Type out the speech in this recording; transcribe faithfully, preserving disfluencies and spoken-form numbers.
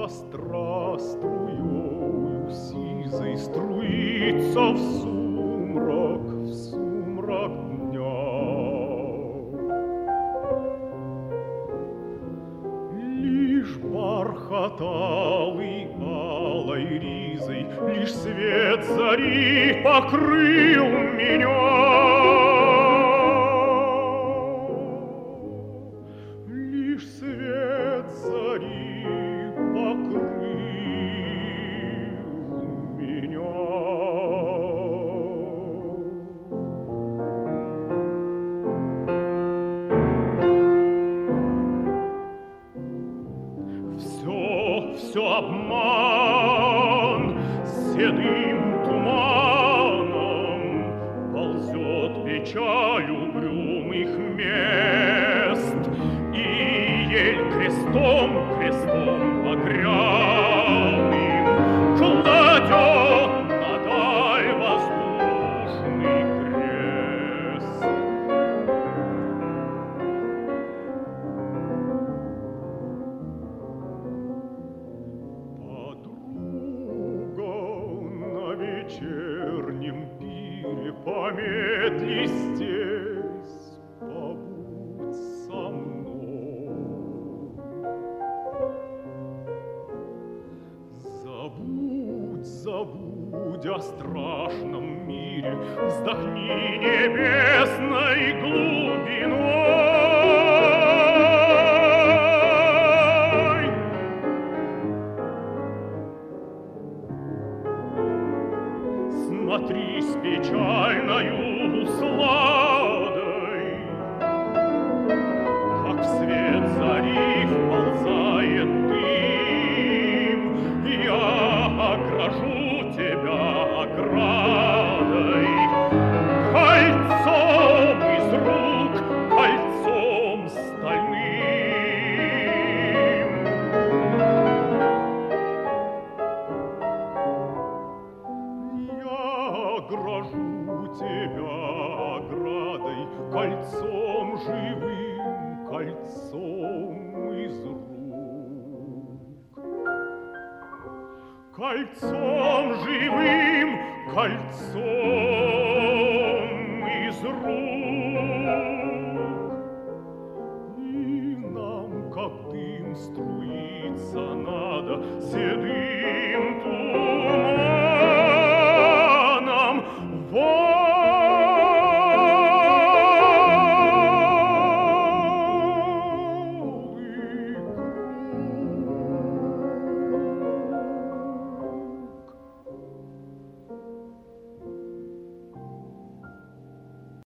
костра струёю сизой струится в сумрак, в сумрак дня. Лишь бархаталый алой ризой, лишь свет зари покрыл меня. Лишь свет зари покрыл меня. Все, все обман, седым туманом ползет печаль угрюмых мест, и ель крестом, крестом багряным кладет на даль воздушный крест. Подруга на вечернем пире, помедли здесь, побудь со мной. Забудь, забудь о страшном мире, вздохни небесной глубиной. Смотри с печальною усладой, как в свет зари вползает дым. Я огражу тебя оградой, кольцом из рук, кольцом стальным. Я огражу тебя оградой, кольцом живым, кольцом из рук. Кольцом живым, кольцом из рук. И нам, как дым, струиться надо седым